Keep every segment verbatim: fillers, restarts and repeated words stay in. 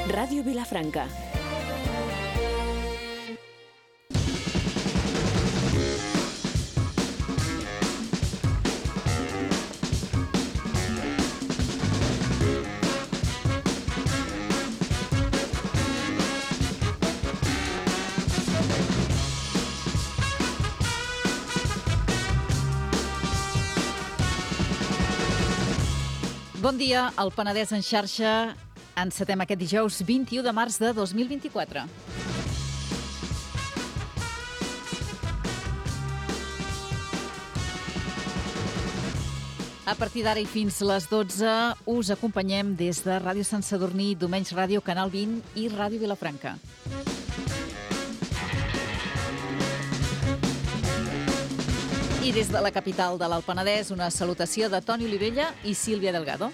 Ràdio Vilafranca. Bon dia, el Penedès en xarxa. Encetem aquest dijous vint-i-u de març de dos mil vint-i-quatre. A partir d'ara i fins les dotze us acompanyem des de Ràdio Sant Sadurní, Domenys Ràdio, Canal vint i Ràdio Vilafranca. I des de la capital de l'Alt Penedès, una salutació de Toni Olivella i Sílvia Delgado.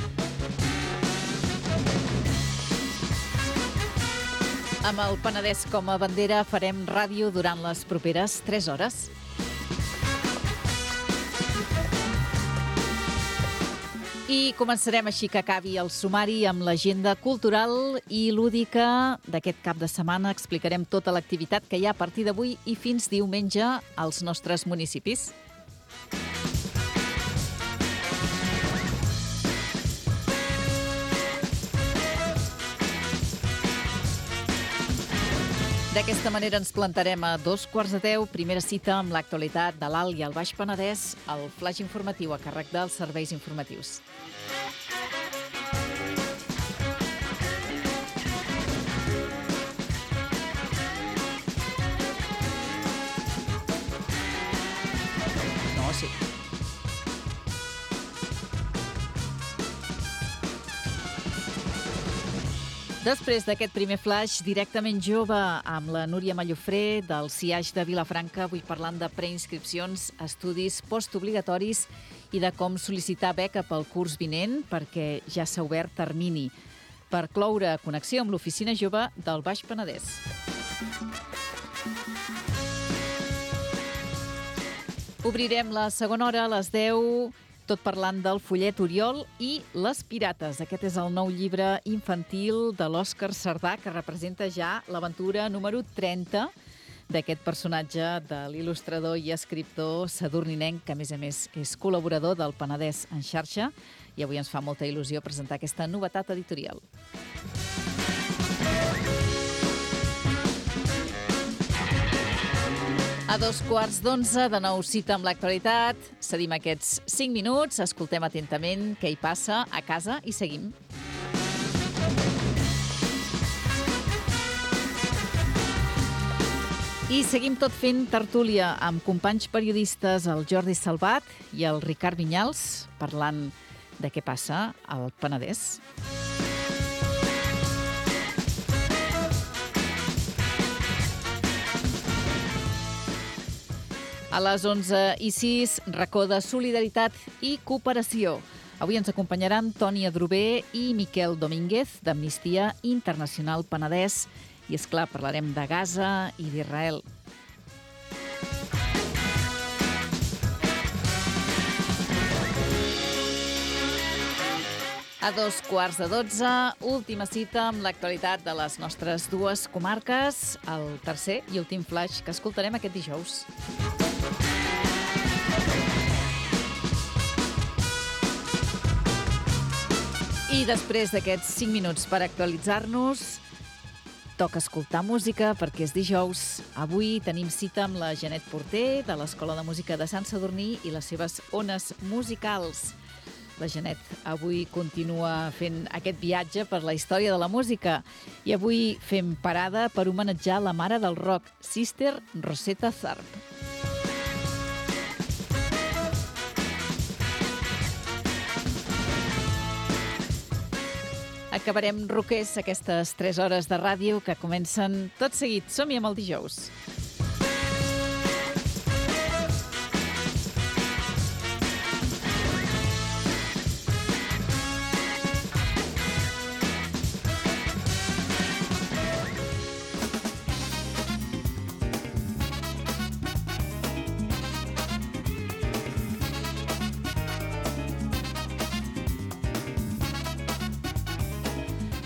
Amb el Penedès com a bandera farem ràdio durant les properes tres hores. I començarem així que acabi el sumari amb l'agenda cultural i lúdica d'aquest cap de setmana. Explicarem tota l'activitat que hi ha a partir d'avui i fins diumenge als nostres municipis. D'aquesta manera ens plantarem a dos quarts de deu, primera cita amb l'actualitat de l'Alt i el Baix Penedès, el flaix informatiu a càrrec dels serveis informatius. No, sí. Després d'aquest primer flash, directament jove amb la Núria Mallofré del C I A X de Vilafranca, avui parlant de preinscripcions, estudis postobligatoris i de com sol·licitar beca pel curs vinent, perquè ja s'ha obert termini per cloure connexió amb l'Oficina Jove del Baix Penedès. Obrirem la segona hora a les deu, tot parlant del fullet Oriol i Les Pirates. Aquest és el nou llibre infantil de l'Òscar Sardà, que representa ja l'aventura número trenta d'aquest personatge de l'il·lustrador i escriptor sadurninenc, que a més a més és col·laborador del Penedès en xarxa, i avui ens fa molta il·lusió presentar aquesta novetat editorial. A dos quarts d'onze, de nou cita amb l'actualitat. Cedim aquests cinc minuts, escoltem atentament què hi passa a casa i seguim. I seguim tot fent tertúlia amb companys periodistes, el Jordi Salvat i el Ricard Vinyals, parlant de què passa al Penedès. A les onze i sis, racó de solidaritat i cooperació. Avui ens acompanyaran Toni Adrover i Miquel Domínguez, d'Amnistia Internacional Penedès. I, és clar, parlarem de Gaza i d'Israel. A dos quarts de dotze, última cita amb l'actualitat de les nostres dues comarques, el tercer i últim flash que escoltarem aquest dijous. I després d'aquests cinc minuts per actualitzar-nos, toca escoltar música perquè és dijous. Avui tenim cita amb la Janet Porter de l'Escola de Música de Sant Sadurní i les seves ones musicals. La Janet avui continua fent aquest viatge per la història de la música i avui fem parada per homenatjar la mare del rock, Sister Rosetta Tharpe. Acabarem roquers aquestes tres hores de ràdio que comencen tot seguit. Som-hi amb el dijous.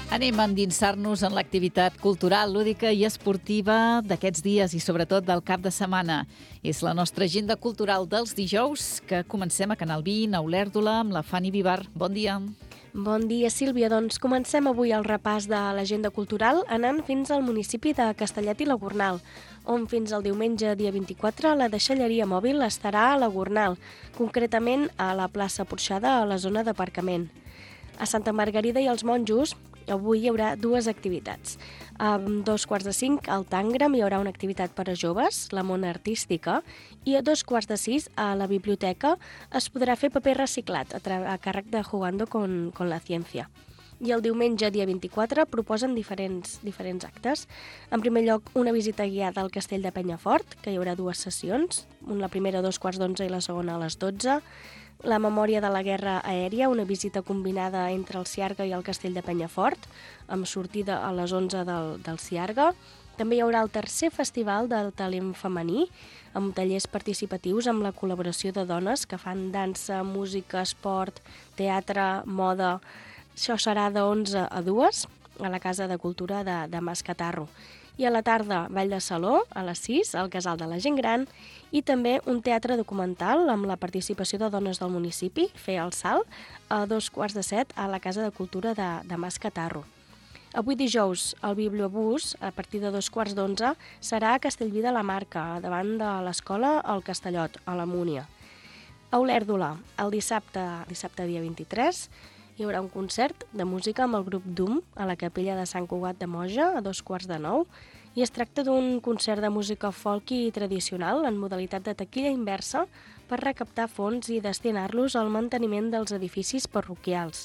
Anem a endinsar-nos en l'activitat cultural, lúdica i esportiva d'aquests dies i sobretot del cap de setmana. És la nostra agenda cultural dels dijous que comencem a Canal vint, a Olèrdola, amb la Fanny Vivar. Bon dia. Bon dia, Sílvia. Doncs comencem avui el repàs de l'agenda cultural anant fins al municipi de Castellet i la Gornal, on fins al diumenge dia vint-i-quatre la deixalleria mòbil estarà a la Gornal, concretament a la plaça Porxada, a la zona d'aparcament. A Santa Margarida i els Monjos avui hi haurà dues activitats. A dos quarts de cinc al Tàngram hi haurà una activitat per a joves, la mona artística, i a dos quarts de sis a la biblioteca es podrà fer paper reciclat a, a càrrec de Jugando con, con la Ciencia. I el diumenge, dia vint-i-quatre, proposen diferents, diferents actes. En primer lloc, una visita guiada al castell de Penyafort, que hi haurà dues sessions, la primera a dos quarts d'onze i la segona a les dotze. La memòria de la guerra aèria, una visita combinada entre el Ciarga i el castell de Penyafort, amb sortida a les onze del, del Ciarga. També hi haurà el tercer festival del talent femení, amb tallers participatius amb la col·laboració de dones que fan dansa, música, esport, teatre, moda. Això serà de onze a dues a la Casa de Cultura de, de Mas Catarro. I a la tarda, ball de saló, a les sis, al Casal de la Gent Gran, i també un teatre documental amb la participació de dones del municipi, Fer el Salt, a dos quarts de set a la Casa de Cultura de, de Mas Catarro. Avui dijous, el Bibliobús, a partir de dos quarts d'onze, serà a Castellví de la Marca, davant de l'escola al Castellot, a la Múnia. A Olèrdola, el dissabte, dissabte dia vint-i-tres, hi haurà un concert de música amb el grup Doom a la capella de Sant Cugat de Moja a dos quarts de nou, i es tracta d'un concert de música folk i tradicional en modalitat de taquilla inversa per recaptar fons i destinar-los al manteniment dels edificis parroquials.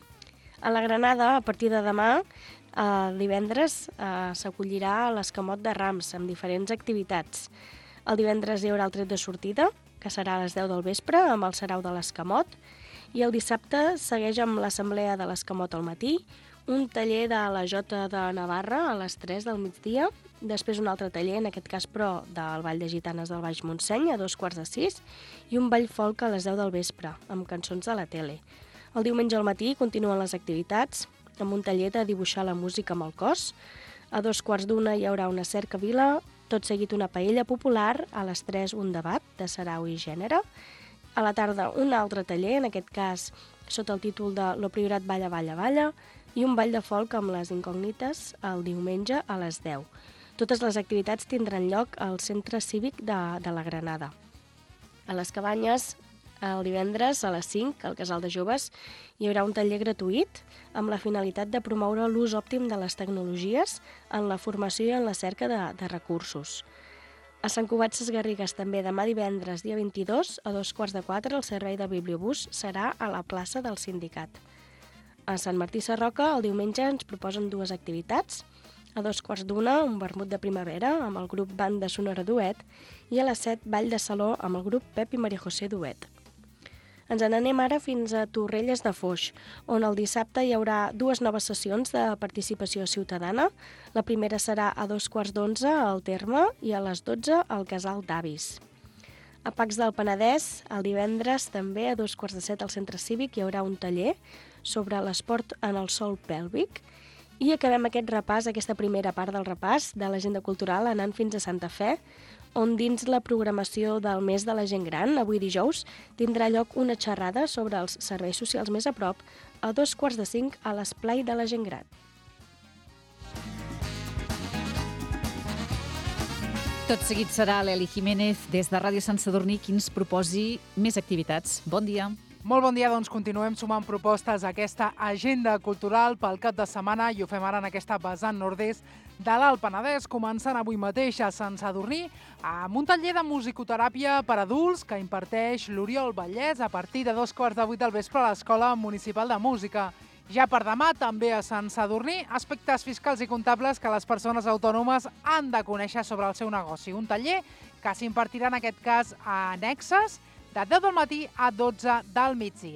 A la Granada, a partir de demà, eh, divendres, eh, s'acollirà l'Escamot de Rams amb diferents activitats. El divendres hi haurà el tret de sortida, que serà a les deu del vespre, amb el sarau de l'Escamot, i el dissabte segueix amb l'assemblea de l'Escamot al matí, un taller de la Jota de Navarra a les tres del migdia, després un altre taller, en aquest cas però del Ball de Gitanes del Baix Montseny a dos quarts de sis, i un ball folk a les deu del vespre, amb cançons de la tele. El diumenge al matí continuen les activitats, amb un taller de dibuixar la música amb el cos. A dos quarts d'una hi haurà una cercavila, tot seguit una paella popular, a les tres un debat de sarau i gènere. A la tarda un altre taller, en aquest cas sota el títol de Lo Priorat balla, balla, balla, i un ball de folk amb les incògnites el diumenge a les deu. Totes les activitats tindran lloc al Centre Cívic de, de la Granada. A les Cabanyes, el divendres a les cinc, al Casal de Joves, hi haurà un taller gratuït amb la finalitat de promoure l'ús òptim de les tecnologies en la formació i en la cerca de, de recursos. A Sant Cugat Sesgarrigues també demà divendres, dia vint-i-dos, a dos quarts de quatre, el servei de Bibliobús serà a la plaça del Sindicat. A Sant Martí Sarroca, el diumenge ens proposen dues activitats. A dos quarts d'una, un vermut de primavera amb el grup Banda Sonora Duet, i a les set, ball de saló amb el grup Pep i Maria José Duet. Ens n'anem ara fins a Torrelles de Foix, on el dissabte hi haurà dues noves sessions de participació ciutadana. La primera serà a dos quarts d'onze al Terme i a les dotze al Casal d'Avis. A Pacs del Penedès, el divendres, també a dos quarts de set al Centre Cívic, hi haurà un taller sobre l'esport en el sòl pèlvic. I acabem aquest repàs, aquesta primera part del repàs de l'agenda cultural anant fins a Santa Fe, on dins la programació del mes de la gent gran, avui dijous, tindrà lloc una xerrada sobre els serveis socials més a prop a dos quarts de cinc a l'Esplai de la gent gran. Tot seguit serà l'Eli Jiménez des de Ràdio Sant Sadurní qui ens proposi més activitats. Bon dia. Molt bon dia, doncs continuem sumant propostes a aquesta agenda cultural pel cap de setmana i ho fem ara en aquesta vessant nord-est de l'Alt Penedès, començant avui mateix a Sant Sadurní amb un taller de musicoteràpia per adults que imparteix l'Oriol Vallès a partir de dos quarts de vuit del vespre a l'Escola Municipal de Música. Ja per demà, també a Sant Sadurní, aspectes fiscals i comptables que les persones autònomes han de conèixer sobre el seu negoci. Un taller que s'impartirà en aquest cas a annexes de deu del matí a dotze del migdia.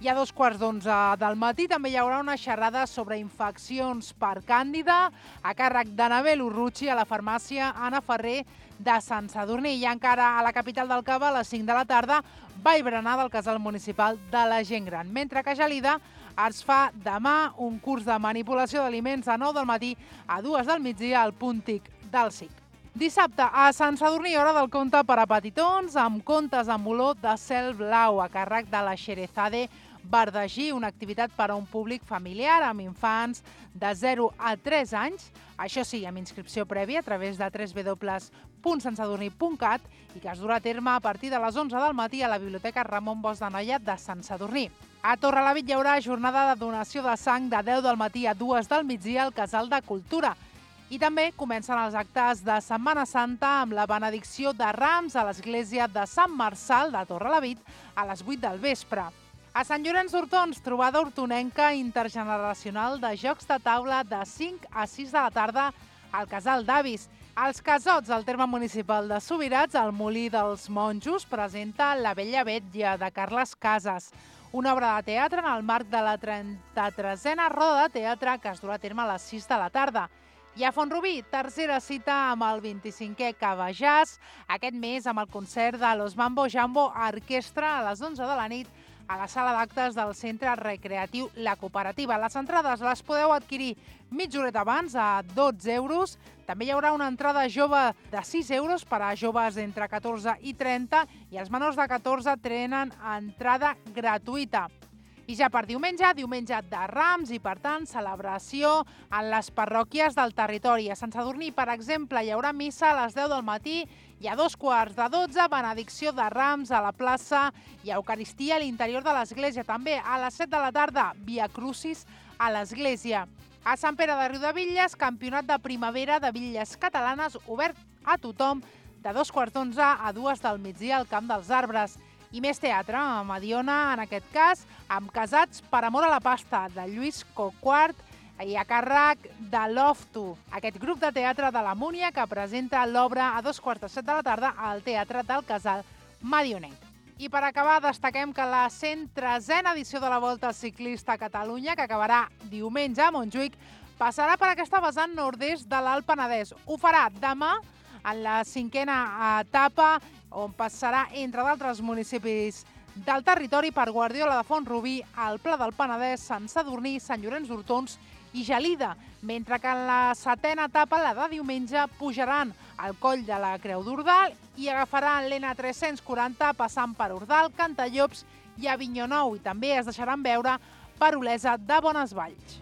I a dos quarts d'onze del matí també hi haurà una xerrada sobre infeccions per càndida a càrrec d'Anabel Urruchi a la farmàcia Anna Ferrer de Sant Sadurní. I encara a la capital del Cava, a les cinc de la tarda, ball berenar del casal municipal de la gent gran. Mentre que a Gelida es fa demà un curs de manipulació d'aliments a nou del matí a dues del migdia al punt T I C del S I C. Dissabte, a Sant Sadurní, hora del conte per a petitons, amb contes amb olor de cel blau, a càrrec de la Xerezade Verdagí, una activitat per a un públic familiar amb infants de zero a tres anys, això sí, amb inscripció prèvia a través de w w w punt sant sadurní punt cat i que es durà a terme a partir de les onze del matí a la Biblioteca Ramon Bosch de Noia de Sant Sadurní. A Torrelavit hi haurà jornada de donació de sang de deu del matí a dues del migdia al Casal de Cultura. I també comencen els actes de Setmana Santa amb la benedicció de Rams a l'església de Sant Marçal de Torrelavit a les vuit del vespre. A Sant Llorenç d'Hortons, trobada hortonenca intergeneracional de jocs de taula de cinc a sis de la tarda al Casal d'Avis. Als Casots, al terme municipal de Subirats, el Molí dels Monjos presenta La Bella Vetlla de Carles Casas, una obra de teatre en el marc de la trenta-tresena roda de teatre que es durà a terme a les sis de la tarda. I a Font-rubí, tercera cita amb el vint-i-cinquè Cava Jazz, aquest mes amb el concert de Los Mambo Jambo Orquestra a les onze de la nit a la sala d'actes del Centre Recreatiu La Cooperativa. Les entrades les podeu adquirir mitja horeta abans a dotze euros. També hi haurà una entrada jove de sis euros per a joves entre catorze i trenta i els menors de catorze tenen entrada gratuïta. I ja per diumenge, diumenge de Rams i, per tant, celebració en les parròquies del territori. A Sant Sadurní, per exemple, hi haurà missa a les deu del matí i a dos quarts de dotze, benedicció de Rams a la plaça i Eucaristia a l'interior de l'església. També a les set de la tarda, Via Crucis a l'església. A Sant Pere de Riudebitlles, campionat de primavera de bitlles catalanes obert a tothom de dos quarts d'onze a dues del migdia al Camp dels Arbres. I més teatre, a Mediona, en aquest cas, amb Casats per amor a la pasta, de Lluís Coquart i a càrrec de Loftu, aquest grup de teatre de la Múnia que presenta l'obra a dos quarts de set de la tarda al Teatre del Casal Medionet. I per acabar, destaquem que la cent tresena edició de la Volta Ciclista a Catalunya, que acabarà diumenge a Montjuïc, passarà per aquesta vessant nord-est de l'Alt Penedès. Ho farà demà en la cinquena etapa, on passarà, entre d'altres municipis del territori, per Guardiola de Font-rubí, el Pla del Penedès, Sant Sadurní, Sant Llorenç d'Hortons i Gelida, mentre que en la setena etapa, la de diumenge, pujaran al Coll de la Creu d'Ordal i agafaran l'N tres-cents quaranta passant per Ordal, Cantallops i Avinyó Nou, i també es deixaran veure per Olesa de Bonesvalls.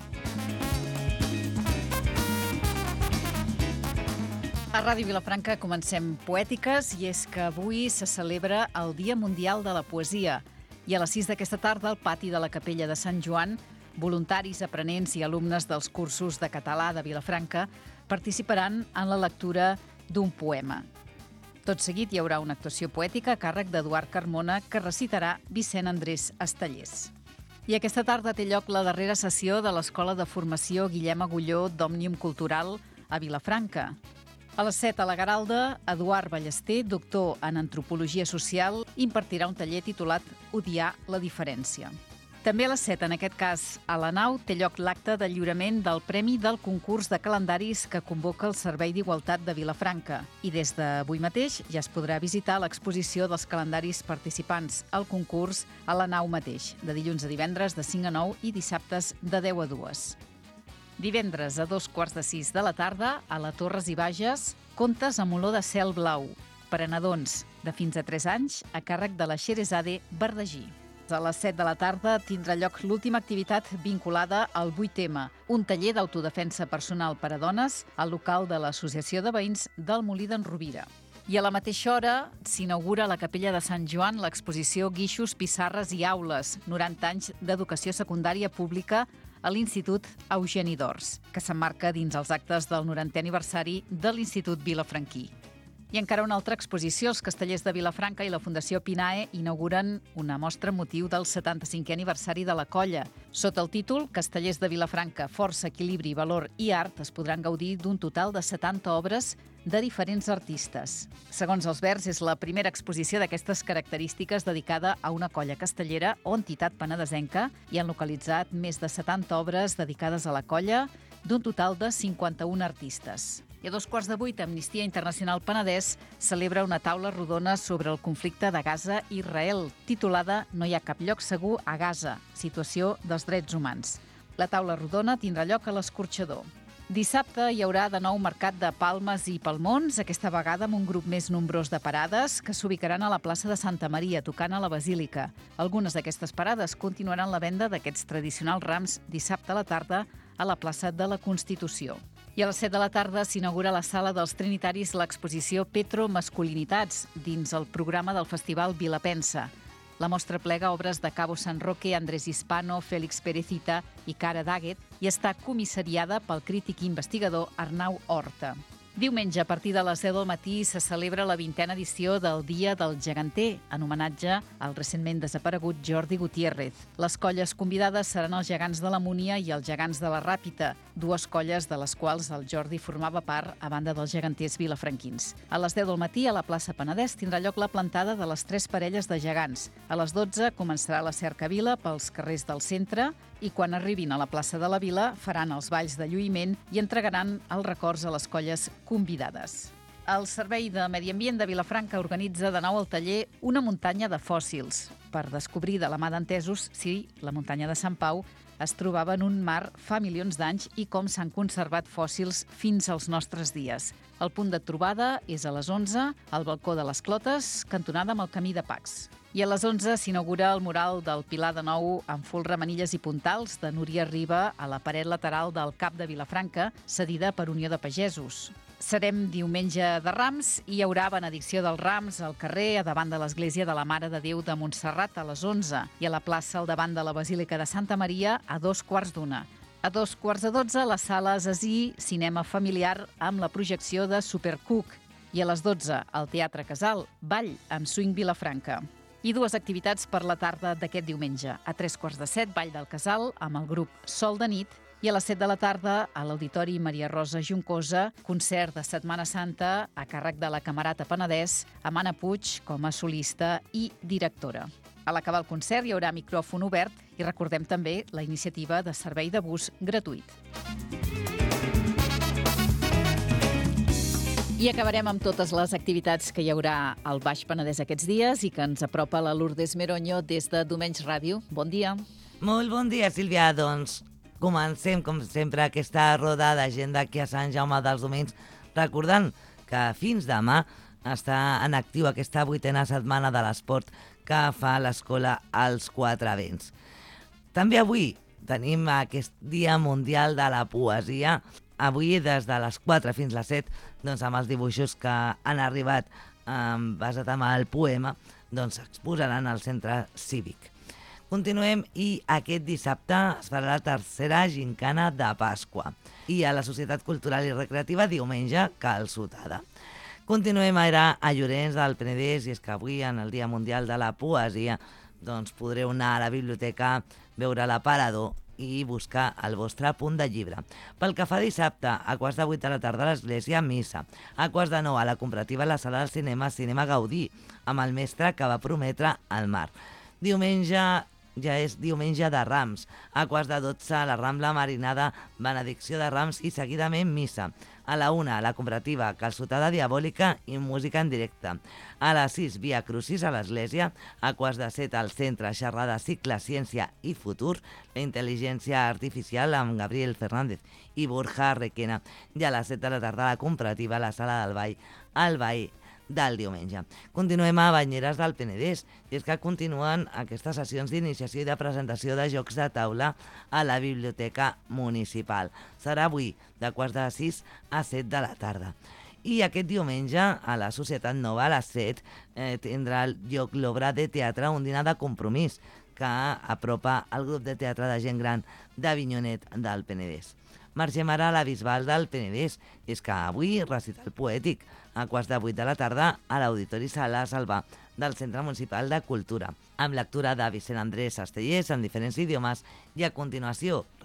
A Ràdio Vilafranca comencem Poètiques i és que avui se celebra el Dia Mundial de la Poesia i a les sis d'aquesta tarda al pati de la Capella de Sant Joan, voluntaris, aprenents i alumnes dels cursos de català de Vilafranca participaran en la lectura d'un poema. Tot seguit hi haurà una actuació poètica a càrrec d'Eduard Carmona que recitarà Vicent Andrés Estellers. I aquesta tarda té lloc la darrera sessió de l'Escola de Formació Guillem Agulló d'Òmnium Cultural a Vilafranca. A les set a la Garalda, Eduard Ballester, doctor en Antropologia Social, impartirà un taller titulat Odiar la diferència. També a les set, en aquest cas a la nau, té lloc l'acte de lliurament del Premi del concurs de calendaris que convoca el Servei d'Igualtat de Vilafranca. I des d'avui mateix ja es podrà visitar l'exposició dels calendaris participants al concurs a la nau mateix, de dilluns a divendres de cinc a nou i dissabtes de deu a dues. Divendres a dos quarts de sis de la tarda, a la Torres i Bages, contes amb olor de cel blau, per a nadons de fins a tres anys, a càrrec de la Xerezade Verdagí. A les set de la tarda tindrà lloc l'última activitat vinculada al vuit ema, un taller d'autodefensa personal per a dones al local de l'Associació de Veïns del Molí d'en Rovira. I a la mateixa hora s'inaugura a la Capella de Sant Joan l'exposició Guixos, Pissarres i Aules, noranta anys d'educació secundària pública a l'Institut Eugeni d'Ors, que s'emmarca dins els actes del norantè aniversari de l'Institut Vilafranquí. I encara una altra exposició, els Castellers de Vilafranca i la Fundació Pinae inauguren una mostra amb motiu del setanta-cinquè aniversari de la colla. Sota el títol Castellers de Vilafranca, força, equilibri, valor i art, es podran gaudir d'un total de setanta obres de diferents artistes. Segons els Verds, és la primera exposició d'aquestes característiques dedicada a una colla castellera o entitat penedesenca i han localitzat més de setanta obres dedicades a la colla, d'un total de cinquanta-un artistes. I a dos quarts de vuit, Amnistia Internacional Penedès celebra una taula rodona sobre el conflicte de Gaza i Israel, titulada No hi ha cap lloc segur a Gaza, situació dels drets humans. La taula rodona tindrà lloc a l'Escorxador. Dissabte hi haurà de nou mercat de palmes i palmons, aquesta vegada amb un grup més nombrós de parades que s'ubicaran a la plaça de Santa Maria, tocant a la Basílica. Algunes d'aquestes parades continuaran la venda d'aquests tradicionals rams dissabte a la tarda a la plaça de la Constitució. I a les set de la tarda s'inaugura a la Sala dels Trinitaris l'exposició Petro Masculinitats, dins el programa del Festival Vilapensa. La mostra plega obres de Cabo San Roque, Andrés Hispano, Félix Perecita i Cara Daguet i està comissariada pel crític i investigador Arnau Horta. Diumenge, a partir de les deu del matí, se celebra la vintena edició del Dia del Geganter, en homenatge al recentment desaparegut Jordi Gutiérrez. Les colles convidades seran els gegants de la Múnia i els gegants de la Ràpita, dues colles de les quals el Jordi formava part a banda dels geganters vilafranquins. A les deu del matí, a la plaça Penedès, tindrà lloc la plantada de les tres parelles de gegants. A les dotze començarà la cercavila pels carrers del centre i quan arribin a la plaça de la Vila faran els balls de lluïment i entregaran els records a les colles convidades. El Servei de Medi Ambient de Vilafranca organitza de nou al taller Una muntanya de fòssils per descobrir de la mà d'entesos si la muntanya de Sant Pau es trobava en un mar fa milions d'anys i com s'han conservat fòssils fins als nostres dies. El punt de trobada és a les onze, al balcó de les Clotes, cantonada amb el camí de Pacs. I a les onze s'inaugura el mural del Pilar de Nou amb folre, manilles i puntals de Núria Riba a la paret lateral del Cap de Vilafranca, cedida per Unió de Pagesos. Serem diumenge de Rams i hi haurà benedicció dels Rams al carrer a davant de l'Església de la Mare de Déu de Montserrat a les onze i a la plaça al davant de la Basílica de Santa Maria a dos quarts d'una. A dos quarts de dotze, la sala Assassí, cinema familiar amb la projecció de Supercook. I a les dotze, al Teatre Casal, ball amb Swing Vilafranca. I dues activitats per la tarda d'aquest diumenge. A tres quarts de set, ball del Casal amb el grup Sol de Nit i a les set de la tarda, a l'Auditori Maria Rosa Juncosa, concert de Setmana Santa a càrrec de la Camerata Penedès, amb Anna Puig com a solista i directora. A l'acabar el concert hi haurà micròfon obert i recordem també la iniciativa de servei de bus gratuït. I acabarem amb totes les activitats que hi haurà al Baix Penedès aquests dies i que ens apropa la Lourdes Meronyo des de Domenys Ràdio. Bon dia. Molt bon dia, Sílvia. Doncs comencem, com sempre, aquesta roda d'agenda aquí a Sant Jaume dels Domenys, recordant que fins demà està en actiu aquesta vuitena setmana de l'esport que fa l'Escola als Quatre Vents. També avui tenim aquest Dia Mundial de la Poesia. Avui, des de les quatre fins a les set, doncs, amb els dibuixos que han arribat eh, basat en el poema, doncs s'exposaran al centre cívic. Continuem i aquest dissabte es farà la tercera gincana de Pasqua i a la Societat Cultural i Recreativa diumenge calçotada. Continuem ara a Llorenç del Penedès i és que avui, en el Dia Mundial de la Poesia, doncs podreu anar a la biblioteca, veure l'aparador i buscar el vostre punt de llibre. Pel que fa dissabte, a quarts de vuit de la tarda a l'Església, missa. A quarts de nou a la Comparativa a la sala del cinema, Cinema Gaudí, amb el mestre que va prometre el mar. Diumenge ja és diumenge de Rams. A quarts de dotze a la Rambla Marinada, benedicció de Rams i seguidament missa. A la una, a la Comparativa, calçotada diabòlica i música en directe. A les sis, Via Crucis a l'Església. A quarts de set, al centre, xerrada Cicle, Ciència i Futur, la intel·ligència artificial amb Gabriel Fernández i Borja Requena. I a les set de la tarda, a la Comparativa, a la Sala del Ball, al Ball del diumenge. Continuem a Banyeres del Penedès, i és que continuen aquestes sessions d'iniciació i de presentació de jocs de taula a la Biblioteca Municipal. Serà avui, de quarts de sis a set de la tarda. I aquest diumenge, a la Societat Nova, a les set, eh, tindrà lloc l'obra de teatre Un dinar de compromís, que apropa el grup de teatre de gent gran d'Avinyonet del Penedès. Marxem ara a la Bisbal del Penedès, i és que avui recital poètic a quarts de vuit de la tarda a l'Auditori Sala Salvà del Centre Municipal de Cultura, amb lectura de Vicent Andrés Estellers en diferents idiomes i a continuació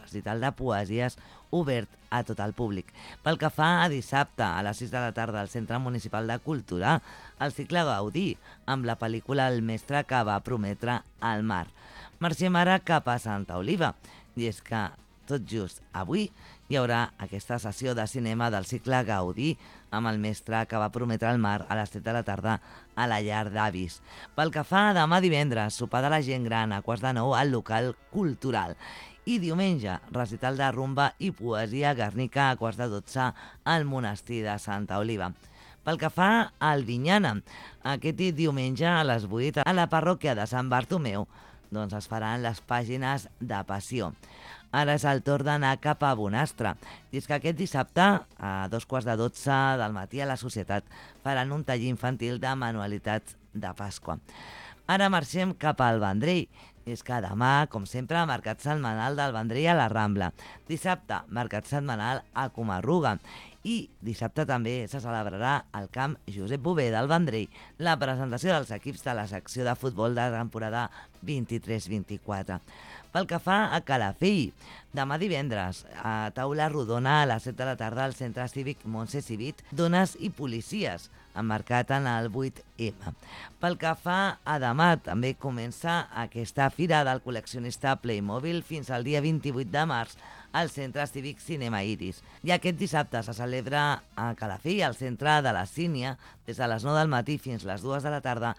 recital de poesies obert a tot el públic. Pel que fa a dissabte, a les sis de la tarda, al Centre Municipal de Cultura, el cicle Gaudí, amb la pel·lícula El mestre que va prometre al mar. Marxem ara cap a Santa Oliva, i és que tot just avui hi haurà aquesta sessió de cinema del cicle Gaudí amb el mestre que va prometre al mar a les set de la tarda a la llar d'avis. Pel que fa a demà divendres, sopar de la gent gran a quarts de nou al local cultural. I diumenge, recital de rumba i poesia Guernica a quarts de dotze al monestir de Santa Oliva. Pel que fa al Vinyana, aquest diumenge a les vuit a la parròquia de Sant Bartomeu doncs es faran les pàgines de passió. Ara és el torn d'anar cap a Bonastre. I és que aquest dissabte, a dos quarts de dotze del matí, a la Societat, faran un taller infantil de manualitats de Pasqua. Ara marxem cap al Vendrell. I és que demà, com sempre, mercat setmanal del Vendrell a la Rambla. Dissabte, mercat setmanal a Comarruga. I dissabte també se celebrarà al camp Josep Bové del Vendrell la presentació dels equips de la secció de futbol de la temporada vint-i-tres vint-i-quatre. Pel que fa a Calafell, demà divendres, a taula rodona a les set de la tarda al Centre Cívic Montse Civit, dones i policies, emmarcat en el vuit ema. Pel que fa a demà, també comença aquesta fira del col·leccionista Playmobil fins al dia vint-i-vuit de març al Centre Cívic Cinema Iris. I aquest dissabte se celebra a Calafell, al centre de la Sínia, des de les nou del matí fins les dues de la tarda,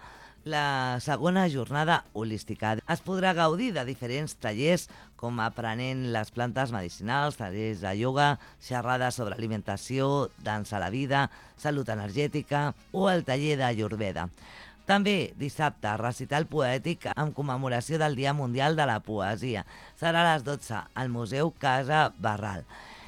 la segona jornada holística. Es podrà gaudir de diferents tallers, com aprenent les plantes medicinals, tallers de ioga, xerrades sobre alimentació, dansa a la vida, salut energètica o el taller de Ayurveda. També dissabte, recital poètic amb commemoració del Dia Mundial de la Poesia. Serà a les dotze al Museu Casa Barral.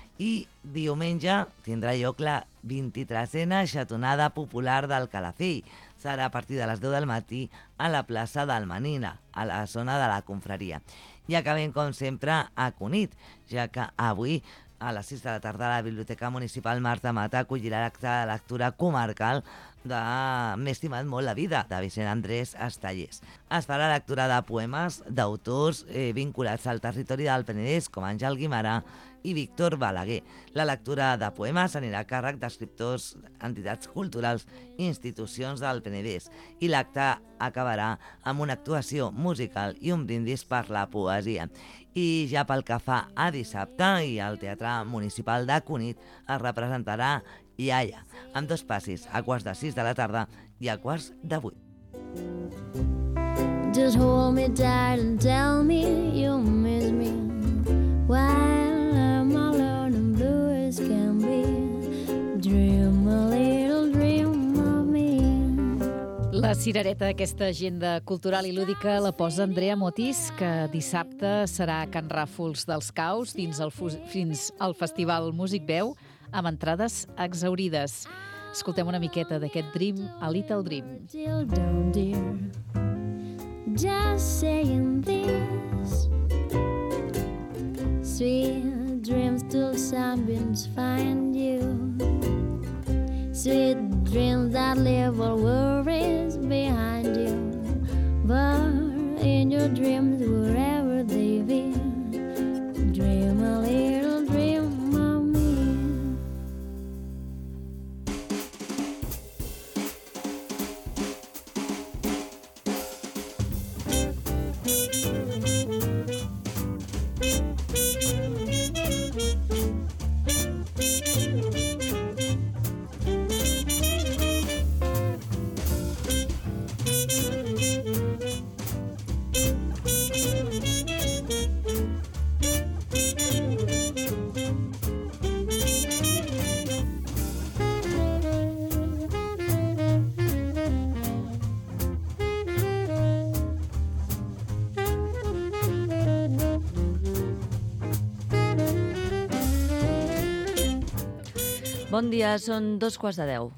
I diumenge tindrà lloc la vint-i-tresena xatonada popular del Calafell. Serà a partir de les deu del matí a la plaça d'Almanina, a la zona de la confraria. I acabem, com sempre, a Cunit, ja que avui, a les sis de la tarda, la Biblioteca Municipal Marta Mata acollirà l'acte de lectura comarcal de M'he estimat molt la vida, de Vicent Andrés Estallés. Es farà lectura de poemes d'autors eh, vinculats al territori del Penedès, com Àngel Guimarà i Víctor Balaguer. La lectura de poemes anirà a càrrec d'escriptors, entitats culturals i institucions del Penedès. I l'acte acabarà amb una actuació musical i un brindis per la poesia. I ja pel que fa a dissabte, i al Teatre Municipal de Cunit es representarà Iaia, amb dos passis, a quarts de sis de la tarda i a quarts de vuit. Just hold me tight and tell me you miss me while I'm alone and blue as can be. Dream a little dream of me. La cirereta, aquesta agenda cultural i lúdica, la posa Andrea Motis, que dissabte serà a Can Ràfols dels Caus dins el fins al Festival Músic Veu, amb entrades exhaurides. Escoltem una miqueta d'aquest Dream, a Little Dream. Children dear, just saying this, sweet dreams till sunbeams find you, sweet dreams that leave all worries behind you, but in your dreams wherever they be, dream a little dream. Bon dia, són dos quarts de deu.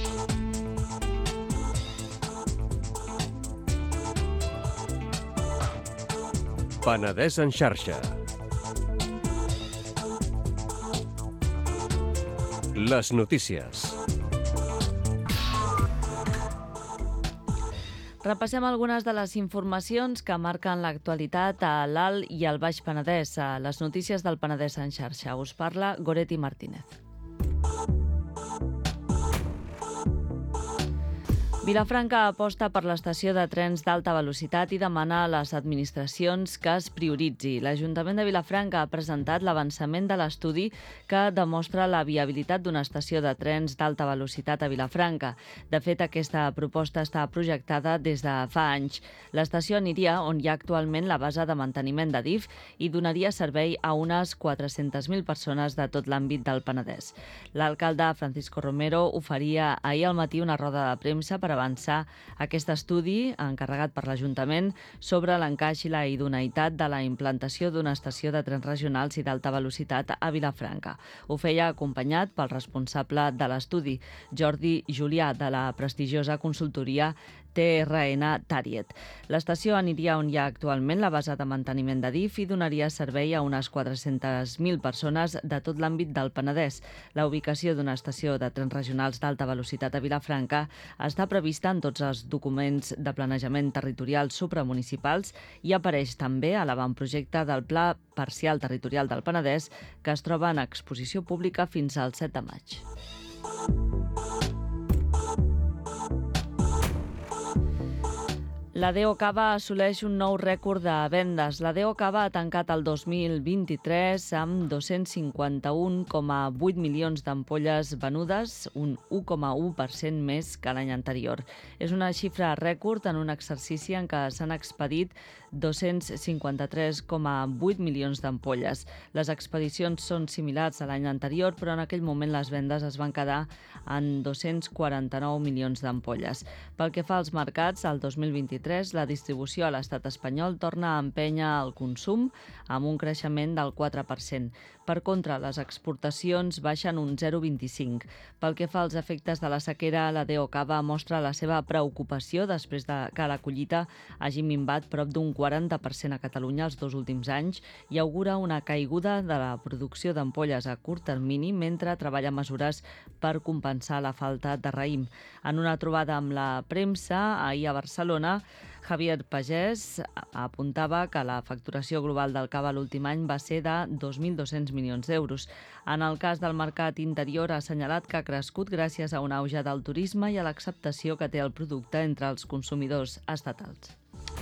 Penedès en xarxa. Les notícies. Repassem algunes de les informacions que marquen l'actualitat a l'Alt i al Baix Penedès, a les notícies del Penedès en xarxa. Us parla Goretti Martínez. Vilafranca aposta per l'estació de trens d'alta velocitat i demana a les administracions que es prioritzi. L'Ajuntament de Vilafranca ha presentat l'avançament de l'estudi que demostra la viabilitat d'una estació de trens d'alta velocitat a Vilafranca. De fet, aquesta proposta està projectada des de fa anys. L'estació aniria on hi ha actualment la base de manteniment de D I F i donaria servei a unes quatre-centes mil persones de tot l'àmbit del Penedès. L'alcalde Francisco Romero oferia ahir al matí una roda de premsa per avançar aquest estudi encarregat per l'Ajuntament sobre l'encaix i la idoneïtat de la implantació d'una estació de trens regionals i d'alta velocitat a Vilafranca. Ho feia acompanyat pel responsable de l'estudi, Jordi Julià, de la prestigiosa consultoria T R N Tariet. L'estació aniria on hi ha actualment la base de manteniment de D I F i donaria servei a unes quatre-centes mil persones de tot l'àmbit del Penedès. La ubicació d'una estació de trens regionals d'alta velocitat a Vilafranca està prevista en tots els documents de planejament territorial supramunicipals i apareix també a l'avantprojecte del Pla Parcial Territorial del Penedès, que es troba en exposició pública fins al set de maig. La Deo Cava assoleix un nou rècord de vendes. La Deo Cava ha tancat el dos mil vint-i-tres amb dos-cents cinquanta-un coma vuit milions d'ampolles venudes, un u coma u per cent més que l'any anterior. És una xifra rècord en un exercici en què s'han expedit dos-cents cinquanta-tres coma vuit milions d'ampolles. Les expedicions són similars a l'any anterior, però en aquell moment les vendes es van quedar en dos-cents quaranta-nou milions d'ampolles. Pel que fa als mercats, el dos mil vint-i-tres la distribució a l'estat espanyol torna a empènyer el consum amb un creixement del quatre per cent. Per contra, les exportacions baixen un zero coma vint-i-cinc. Pel que fa als efectes de la sequera, la Deo Cava mostra la seva preocupació després de que la collita hagi minvat prop d'un quaranta per cent a Catalunya els dos últims anys i augura una caiguda de la producció d'ampolles a curt termini mentre treballa mesures per compensar la falta de raïm. En una trobada amb la premsa ahir a Barcelona, Javier Pagès apuntava que la facturació global del cava l'últim any va ser de dos mil dos-cents milions d'euros. En el cas del mercat interior ha assenyalat que ha crescut gràcies a un auge del turisme i a l'acceptació que té el producte entre els consumidors estatals.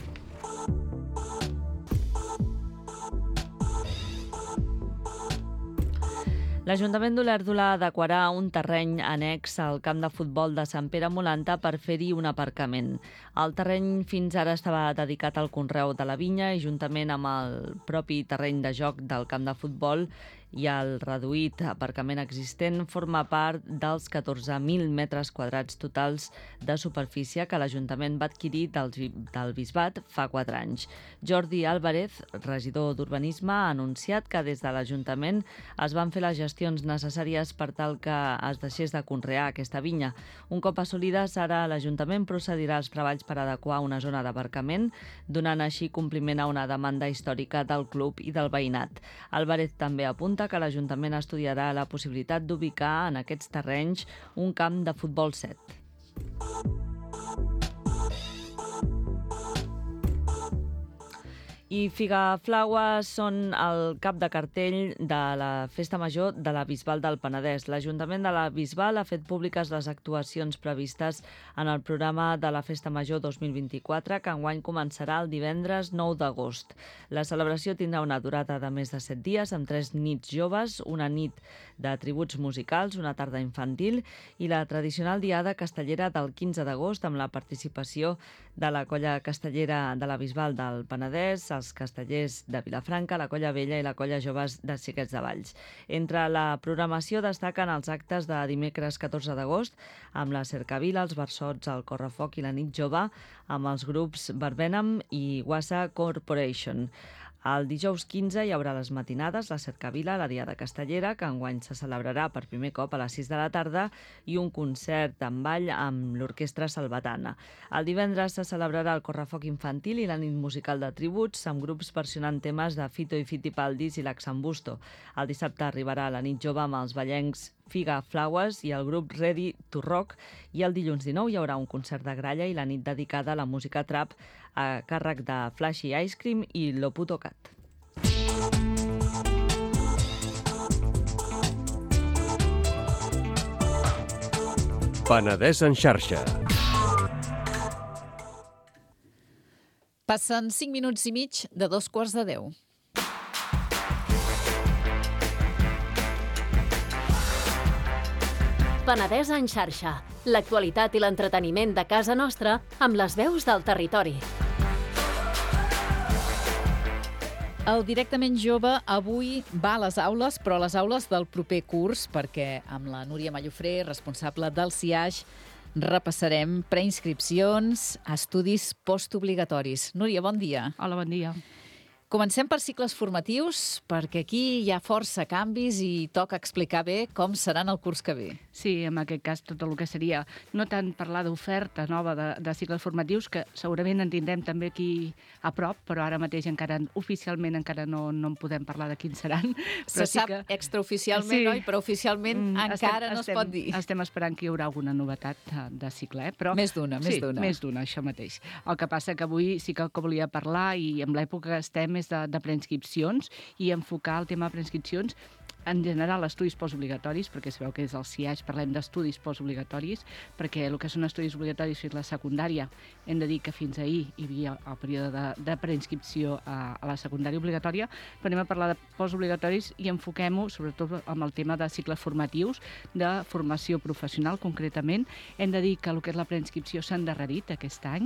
L'Ajuntament d'Olèrdola adequarà un terreny annex al camp de futbol de Sant Pere Molanta per fer-hi un aparcament. El terreny fins ara estava dedicat al conreu de la vinya i juntament amb el propi terreny de joc del camp de futbol i el reduït aparcament existent forma part dels catorze mil metres quadrats totals de superfície que l'Ajuntament va adquirir del, del Bisbat fa quatre anys. Jordi Álvarez, regidor d'Urbanisme, ha anunciat que des de l'Ajuntament es van fer les gestions necessàries per tal que es deixés de conrear aquesta vinya. Un cop assolides, ara l'Ajuntament procedirà als treballs per adequar una zona d'aparcament, donant així compliment a una demanda històrica del club i del veïnat. Álvarez també apunta que l'Ajuntament estudiarà la possibilitat d'ubicar en aquests terrenys un camp de futbol set. I Figaflaues són el cap de cartell de la Festa Major de la Bisbal del Penedès. L'Ajuntament de la Bisbal ha fet públiques les actuacions previstes en el programa de la Festa Major dos mil vint-i-quatre, que enguany començarà el divendres nou d'agost. La celebració tindrà una durada de més de set dies, amb tres nits joves, una nit de tributs musicals, una tarda infantil i la tradicional diada castellera del quinze d'agost, amb la participació de la colla castellera de la Bisbal del Penedès, els castellers de Vilafranca, la Colla Vella i la Colla Joves de Xiquets de Valls. Entre la programació destaquen els actes de dimecres catorze d'agost amb la Cercavila, els Versots, el Correfoc i la Nit Jove amb els grups Barbenham i Wassa Corporation. El dijous quinze hi haurà les matinades, la Cercavila, la Diada Castellera, que enguany se celebrarà per primer cop a les sis de la tarda, i un concert en ball amb l'Orquestra Salvatana. El divendres se celebrarà el Correfoc Infantil i la nit musical de tributs, amb grups versionant temes de Fito i Fitipaldis i l'Axambusto. El dissabte arribarà la Nit Jove amb els ballencs Figa Flowers i el grup Ready to Rock, i el dilluns dinou hi haurà un concert de gralla i la nit dedicada a la música trap a càrrec de Flashy Ice Cream i Loputo Cat. Penedès en xarxa. Passen cinc minuts i mig de dos quarts de deu. Penedès en xarxa. L'actualitat i l'entreteniment de casa nostra amb les veus del territori. El Directament Jove avui va a les aules, però a les aules del proper curs, perquè amb la Núria Mallofré, responsable del C I A X, repassarem preinscripcions, estudis postobligatoris. Núria, bon dia. Hola, bon dia. Comencem per cicles formatius, perquè aquí hi ha força canvis i toca explicar bé com seran el curs que ve. Sí, en aquest cas tot el que seria, no tant parlar d'oferta nova de, de cicles formatius, que segurament en tindrem també aquí a prop, però ara mateix encara oficialment encara no, no en podem parlar de quins seran. Se sí sap que... extraoficialment, sí. Oi? Però oficialment mm, encara estem, no es pot dir. Estem esperant que hi haurà alguna novetat de, de cicle. Eh? Però, més d'una, més sí, d'una. més d'una, això mateix. El que passa que avui sí que el que volia parlar, i en l'època que estem, és de, de preinscripcions i enfocar el tema de preinscripcions en general estudis postobligatoris, perquè sabeu que és el C I A X, parlem d'estudis postobligatoris, perquè el que són estudis obligatoris fins a la secundària, hem de dir que fins ahir hi havia el període de, de preinscripció a, a la secundària obligatòria, però anem a parlar de postobligatoris i enfoquem-ho sobretot amb el tema de cicles formatius, de formació professional concretament. Hem de dir que el que és la preinscripció s'ha endarrerit aquest any.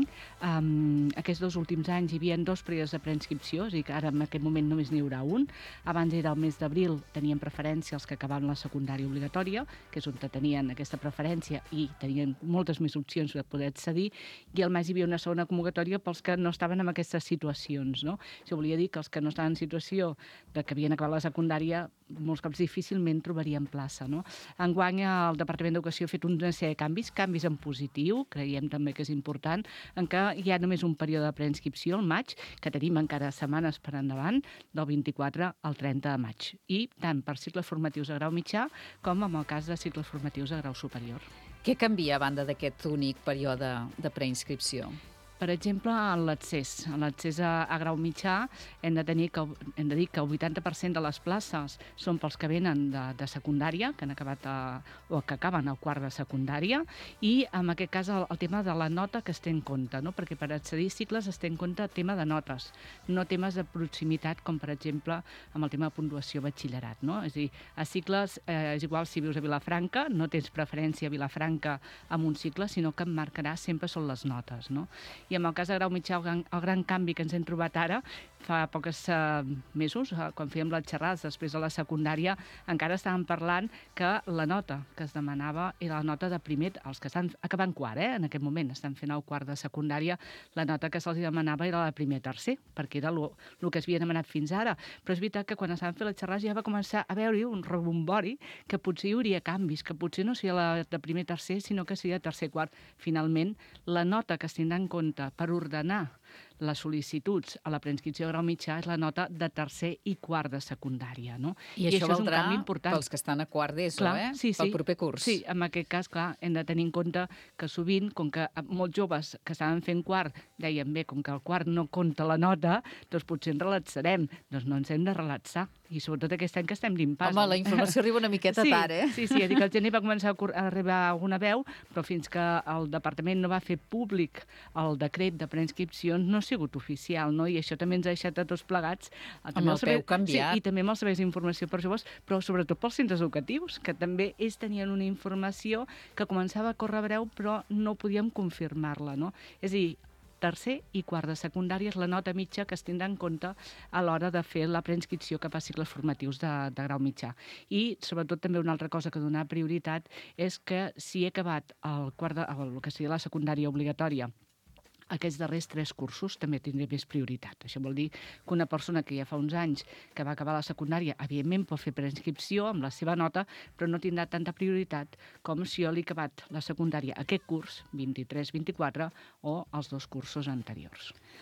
Um, aquests dos últims anys hi havia dos períodes de preinscripció, és a dir, que ara en aquest moment només n'hi haurà un. Abans era el mes d'abril, teníem preferència als que acabaven la secundària obligatòria, que és on tenien aquesta preferència i tenien moltes més opcions de poder accedir, i al mes hi havia una segona convocatòria pels que no estaven en aquestes situacions. No? Això volia dir que els que no estaven en situació de que havien acabat la secundària, molts cops difícilment trobarien plaça. No? Enguany el Departament d'Educació ha fet una sèrie de canvis, canvis en positiu, creiem també que és important, en què hi ha només un període de preinscripció al maig, que tenim encara setmanes per endavant, del vint-i-quatre al trenta de maig. I tant per cicles formatius a grau mitjà com en el cas de cicles formatius a grau superior. Què canvia a banda d'aquest únic període de preinscripció? Per exemple, en l'accés. En l'accés a, a grau mitjà hem de, tenir que, hem de dir que el vuitanta per cent de les places són pels que venen de, de secundària, que han acabat a, o que acaben al quart de secundària, i en aquest cas el, el tema de la nota que es té en compte, no? Perquè per accedir a cicles es té en compte el tema de notes, no temes de proximitat, com per exemple amb el tema de puntuació batxillerat. No? És a dir, a cicles eh, és igual si vius a Vilafranca, no tens preferència a Vilafranca amb un cicle, sinó que em marcarà sempre són les notes. No? I en el cas de grau mitjà, el gran, el gran canvi que ens hem trobat ara, fa pocs uh, mesos, uh, quan fèiem les xerrades després de la secundària, encara estàvem parlant que la nota que es demanava era la nota de primer, els que estan acabant quart, eh, en aquest moment, estan fent el quart de secundària, la nota que se'ls demanava era la de primer tercer, perquè era el que es havia demanat fins ara. Però és veritat que quan estaven fent les xerrades ja va començar a veure-hi un rebombori, que potser hi hauria canvis, que potser no seria la de primer tercer, sinó que seria tercer quart. Finalment, la nota que es tindrà en compte per ordenar les sol·licituds a la preinscripció de grau mitjà és la nota de tercer i quart de secundària. No? I, I això, això valdrà pels que estan a quart d'ESO, clar, eh? Sí, sí. Pel proper curs. Sí, en aquest cas, clar, hem de tenir en compte que sovint, com que molts joves que estaven fent quart deien, bé, com que el quart no compta la nota, doncs potser ens relaxarem. Doncs no ens hem de relaxar. I sobretot aquest any que estem limpant. Home, la informació arriba una miqueta sí, tard, eh? Sí, sí, a dir que al gener va començar a arribar alguna veu, però fins que el departament no va fer públic el decret de preinscripcions no ha sigut oficial, no? I això també ens ha deixat a tots plegats. Amb el peu canviat. Sí, i també amb els serveis d'informació per joves, però sobretot pels centres educatius, que també ells tenien una informació que començava a córrer breu, però no podíem confirmar-la, no? És a dir, tercer i quart de secundària és la nota mitja que es tindrà en compte a l'hora de fer la preinscripció cap a cicles formatius de, de grau mitjà. I, sobretot, també una altra cosa que donar prioritat és que si he acabat el, quart de, el que seria la secundària obligatòria, aquests darrers tres cursos també tindré més prioritat. Això vol dir que una persona que ja fa uns anys que va acabar la secundària, evidentment pot fer preinscripció amb la seva nota, però no tindrà tanta prioritat com si jo l'he acabat la secundària aquest curs, vint-i-tres vint-i-quatre, o els dos cursos anteriors.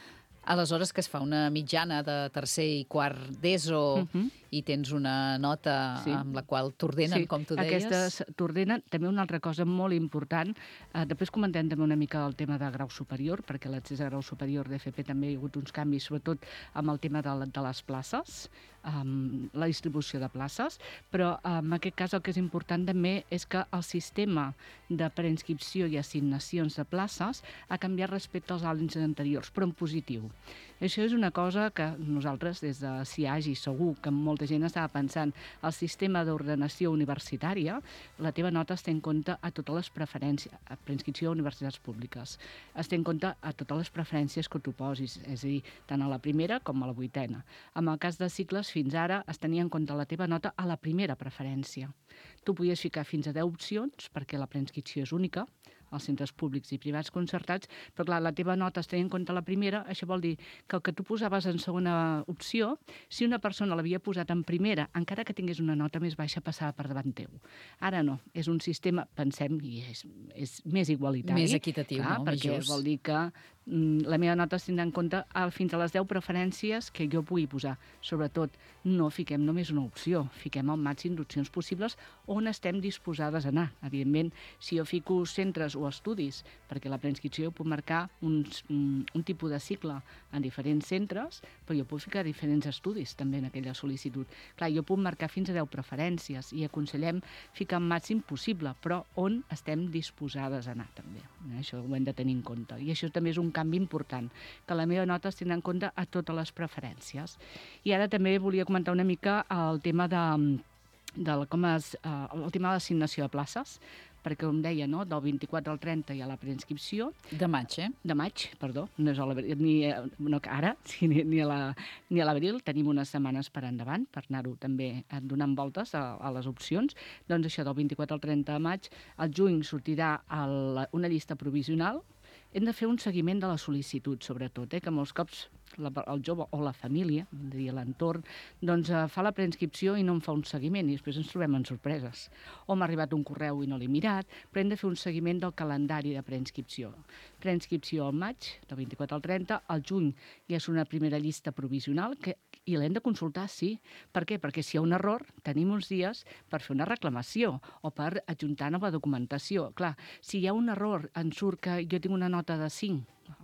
Aleshores, que es fa una mitjana de tercer i quart d'ESO uh -huh. i tens una nota sí. amb la qual t'ordenen, sí. com tu deies. Aquestes t'ordenen. També una altra cosa molt important, eh, després comentem també una mica el tema de grau superior, perquè l'accés a grau superior d'F P també hi ha hagut uns canvis, sobretot amb el tema de, de les places, um, la distribució de places, però en aquest cas el que és important també és que el sistema de preinscripció i assignacions de places ha canviat respecte als anys anteriors, però en positiu. Això és una cosa que nosaltres, des de SIAGI, segur que molta gent estava pensant, el sistema d'ordenació universitària, la teva nota es té en compte a totes les preferències, a preinscripció a universitats públiques, es té en compte a totes les preferències que tu posis, és a dir, tant a la primera com a la vuitena. En el cas de cicles, fins ara es tenia en compte la teva nota a la primera preferència. Tu podies ficar fins a deu opcions, perquè la preinscripció és única, als centres públics i privats concertats, però clar, la teva nota es tenia en compte la primera, això vol dir que el que tu posaves en segona opció, si una persona l'havia posat en primera, encara que tingués una nota més baixa, passava per davant teu. Ara no, és un sistema, pensem, i és, és més igualitari. Més equitatiu, clar, no? Perquè Més just. Vol dir que mm, la meva nota es tindrà en compte a, fins a les deu preferències que jo pugui posar. Sobretot, no fiquem només una opció, fiquem el màxim d'opcions possibles on estem disposades a anar. Evidentment, si jo fico centres o estudis, perquè la preinscripció puc marcar uns, un, un tipus de cicle en diferents centres, però jo puc ficar diferents estudis també en aquella sol·licitud. Clar, jo puc marcar fins a deu preferències i aconsellem ficar el màxim possible, però on estem disposades a anar també. Això ho hem de tenir en compte. I això també és un canvi important, que la meva nota es tindrà en compte a totes les preferències. I ara també volia comentar una mica el tema de, de com es, el tema de l'assignació de places, perquè, com deia, no, del vint-i-quatre al trenta hi ha la preinscripció. De maig, eh? De maig, perdó. No és a l'abril, ni, no, ara, sí, ni, ni a l'abril. Tenim unes setmanes per endavant per anar-ho també donant voltes a, a les opcions. Doncs això, del vint-i-quatre al trenta de maig, al juny sortirà el, una llista provisional. Hem de fer un seguiment de la sol·licitud, sobretot, eh, que molts cops la, el jove o la família, diria l'entorn, doncs eh, fa la preinscripció i no en fa un seguiment i després ens trobem en sorpreses. O m'ha arribat un correu i no l'he mirat, però hem de fer un seguiment del calendari de preinscripció. Preinscripció al maig, del vint-i-quatre al trenta, al juny ja és una primera llista provisional que, i l'hem de consultar, sí. Per què? Perquè si hi ha un error, tenim uns dies per fer una reclamació o per adjuntar nova documentació. Clar, si hi ha un error, em surt que jo tinc una nota de cinc,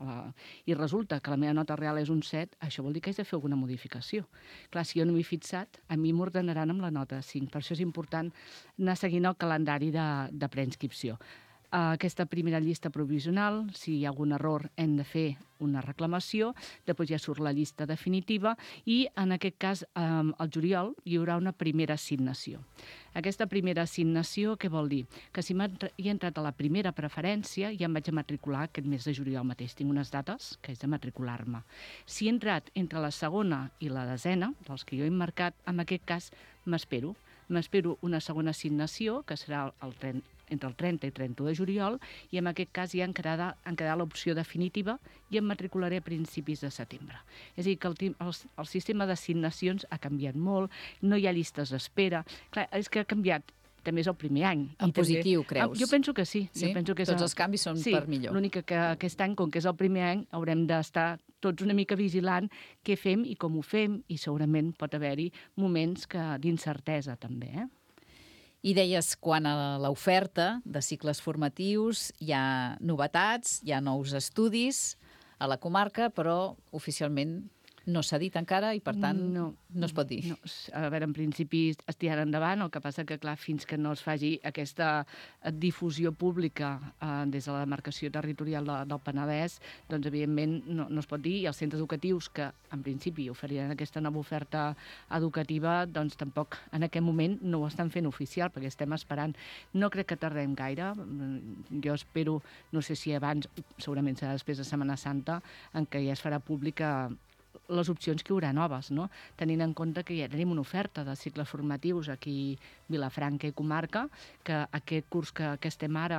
i resulta que la meva nota real és un set, això vol dir que haig de fer alguna modificació. Clar, si jo no m'he fixat, a mi m'ordenaran amb la nota de cinc. Per això és important anar seguint el calendari de, de preinscripció. Aquesta primera llista provisional, si hi ha algun error, hem de fer una reclamació, després ja surt la llista definitiva i, en aquest cas, al juliol hi haurà una primera assignació. Aquesta primera assignació, què vol dir? Que si he entrat a la primera preferència, ja em vaig a matricular aquest mes de juliol mateix. Tinc unes dates que és de matricular-me. Si he entrat entre la segona i la desena, dels que jo he marcat, en aquest cas m'espero. M'espero una segona assignació, que serà el trenta, entre el trenta i trenta-u de juliol, i en aquest cas ja en quedarà, en quedarà l'opció definitiva i em matricularé a principis de setembre. És a dir, que el, el, el sistema d'assignacions ha canviat molt, no hi ha llistes d'espera. Clar, és que ha canviat, també és el primer any. En positiu, creus? Jo penso que sí. Sí? Jo penso que és Tots els canvis són sí, per millor. L'únic que aquest any, com que és el primer any, haurem d'estar tots una mica vigilant què fem i com ho fem, i segurament pot haver-hi moments d'incertesa també, eh? I deies, quan a l'oferta de cicles formatius hi ha novetats, hi ha nous estudis a la comarca, però oficialment no s'ha dit encara i, per tant, no, no es pot dir. No. A veure, en principi es tirarà endavant, el que passa que, clar, fins que no es faci aquesta difusió pública eh, des de la demarcació territorial de, del Penedès, doncs, evidentment, no, no es pot dir, i els centres educatius que, en principi, oferien aquesta nova oferta educativa, doncs, tampoc en aquest moment no ho estan fent oficial, perquè estem esperant. No crec que tardem gaire. Jo espero, no sé si abans, segurament serà després de Setmana Santa, en què ja es farà pública les opcions que hi haurà noves, no? Tenint en compte que ja tenim una oferta de cicles formatius aquí a Vilafranca i comarca, que aquest curs que, que estem ara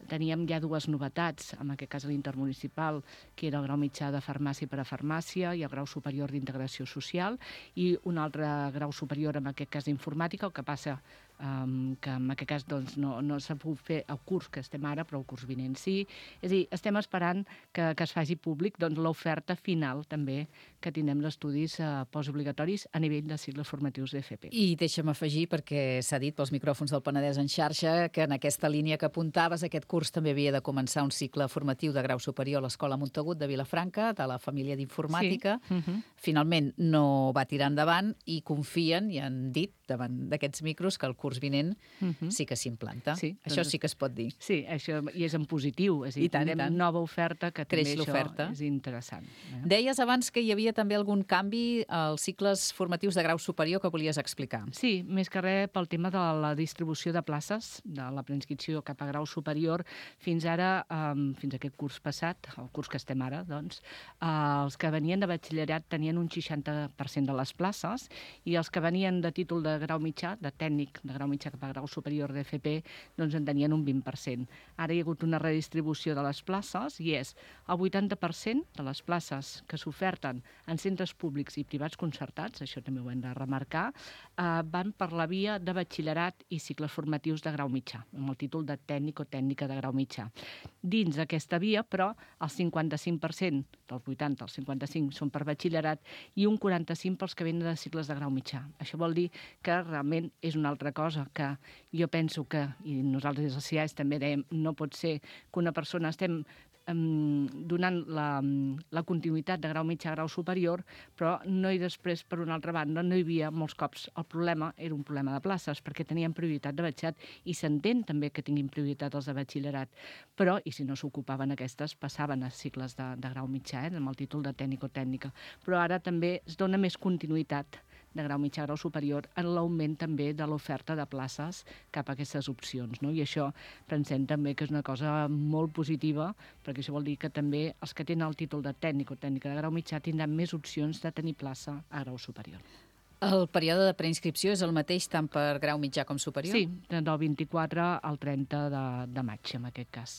teníem ja dues novetats, en aquest cas l'intermunicipal, que era el grau mitjà de farmàcia per a farmàcia i el grau superior d'integració social, i un altre grau superior, en aquest cas d'informàtica, el que passa um, que en aquest cas doncs, no, no s'ha pogut fer el curs que estem ara, però el curs vinent sí. És a dir, estem esperant que, que es faci públic doncs, l'oferta final també que tindrem d'estudis uh, postobligatoris a nivell de cicles formatius d'F P. I deixa'm afegir, perquè s'ha dit pels micròfons del Penedès en xarxa, que en aquesta línia que apuntaves, aquest curs també havia de començar un cicle formatiu de grau superior a l'Escola Montagut de Vilafranca, de la família d'informàtica. Sí. Uh-huh. Finalment no va tirar endavant i confien i han dit davant d'aquests micros que el curs vinent uh-huh. sí que s'implanta. Sí, això doncs, sí que es pot dir. Sí, això i és en positiu. És a dir, I tant, i tant. nova oferta que Creix també l'oferta. això és interessant. Eh? Deies abans que hi havia també algun canvi als cicles formatius de grau superior que volies explicar. Sí, més que res pel tema de la distribució de places, de la preinscripció cap a grau superior. Fins ara, um, fins a aquest curs passat, el curs que estem ara, doncs, uh, els que venien de batxillerat tenien un seixanta per cent de les places i els que venien de títol de grau mitjà, de tècnic de grau mitjà cap a grau superior d'F P, doncs en tenien un vint per cent. Ara hi ha hagut una redistribució de les places i és el vuitanta per cent de les places que s'oferten en centres públics i privats concertats, això també ho hem de remarcar, eh, van per la via de batxillerat i cicles formatius de grau mitjà, amb el títol de tècnic o tècnica de grau mitjà. Dins d'aquesta via, però, el cinquanta-cinc per cent del vuitanta, el cinquanta-cinc són per batxillerat i un quaranta-cinc pels que venen de cicles de grau mitjà. Això vol dir que realment és una altra cosa, que jo penso que, i nosaltres des del C I A S també dèiem, no pot ser que una persona estem um, donant la, la continuïtat de grau mitjà a grau superior, però no hi després, per una altra banda, no hi havia molts cops. El problema era un problema de places, perquè tenien prioritat de batxillerat i s'entén també que tinguin prioritat els de batxillerat, però, i si no s'ocupaven aquestes, passaven a cicles de, de grau mitjà, eh, amb el títol de tècnic o tècnica. Però ara també es dona més continuïtat de grau mitjà a grau superior en l'augment també de l'oferta de places cap a aquestes opcions, no? I això pensem també que és una cosa molt positiva, perquè això vol dir que també els que tenen el títol de tècnic o tècnica de grau mitjà tindran més opcions de tenir plaça a grau superior. El període de preinscripció és el mateix tant per grau mitjà com superior? Sí, del vint-i-quatre al trenta de, de maig, en aquest cas.